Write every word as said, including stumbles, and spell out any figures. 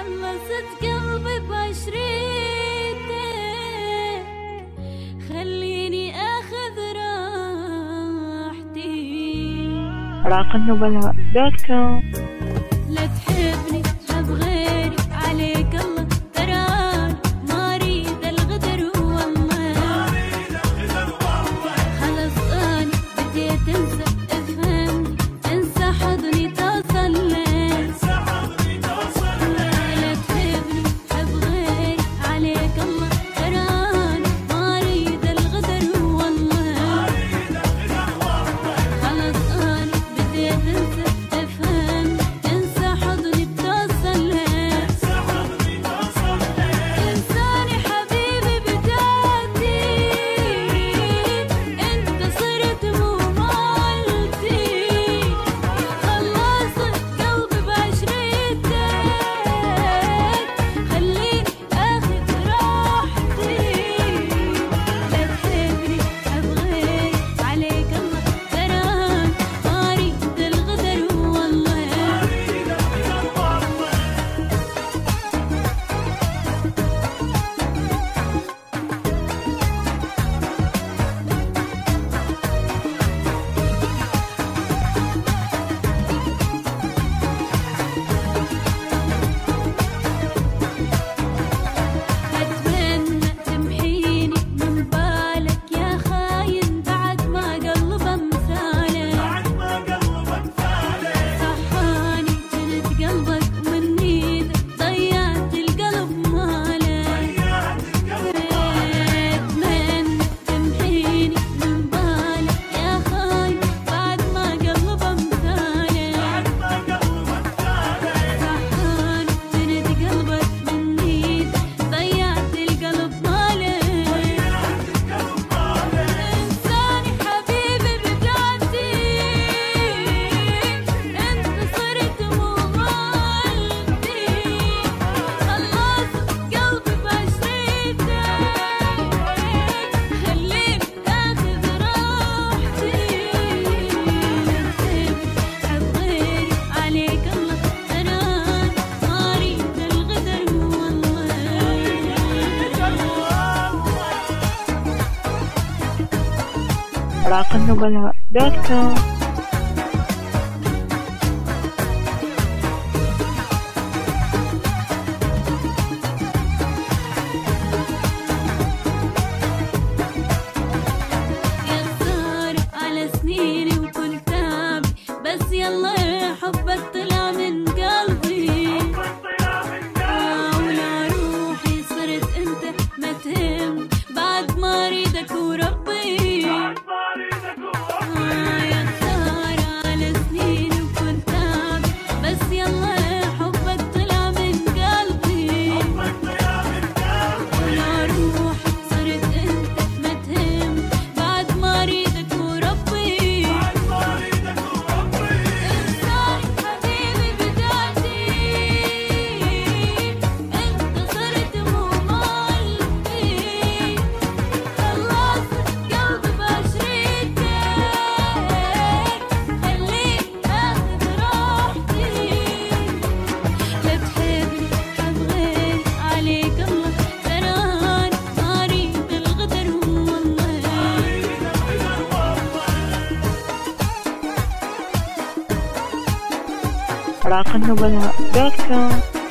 حمست قلبي بعشريته، خليني اخذ راحتي. راق النبلاء دوت كوم. لا تحبني حب غيري عليك الله، تراني ما اريد الغدر والله. خلص اني بديت انسى، افهمني انسى حضني توصل لين. لا تحبني حب غيري عليك الله، تراني ما اريد الغدر والله. خلص اني بديت انسى، افهمني انسى حضني توصل لين. انساني حبيبي بدايتي، انت صرت مو مالتي. خلصت قلبي بعشريتك، خليني اخذ راحتي. لا تحبني حب غيري عليك الله، تراني ما اريد الغدر والله. أتمنى تمحيني من بالك يا خاين، بعد ما قلب أمثالك. صحاني جلد قلبك من ايدك، ضيعت القلب مالك. أتمنى تمحيني من بالك يا خاين، بعد ما قلب أمثالك. صحاني جلد قلبك من ايدك، ضيعت القلب مالك. انساني حبيبي بدايتي، انت صرت مو مالتي. خلصت قلبي بعشريتك، خليني اخذ راحتي. حب غيري عليك الله، تراني ما اريد الغدر والله. راق النبلاء دوت كوم. يا خسارة على سنيني وكنت تعبي، بس يلا يا حبك طلع من قلبي. آه ولا روحي صرت انت ما تهمني، بعد ما اريدك وربي. آه يا خسارة على سنيني وكنت تعبي، بس يلا يا حبك طلع من قلبي. ولا روحي صرت انت ما تهمني، بعد ما اريدك وربي. انساني حبيبي بدايتي، انت صرت مو مالتي. خلصت قلبي بعشريتك، خليني اخذ راحتي. لا تحبني حب غيري عليك الله، تراني ما اريد الغدر والله. راق النبلاء دوت كوم.